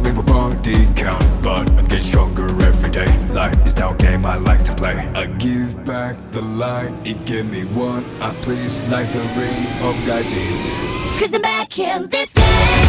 leave a body count, but I'm getting stronger every day. Life is now a game I like to play. I give back the light, it give me what I please, like the ring of Gyges. Cause I'm back in this game.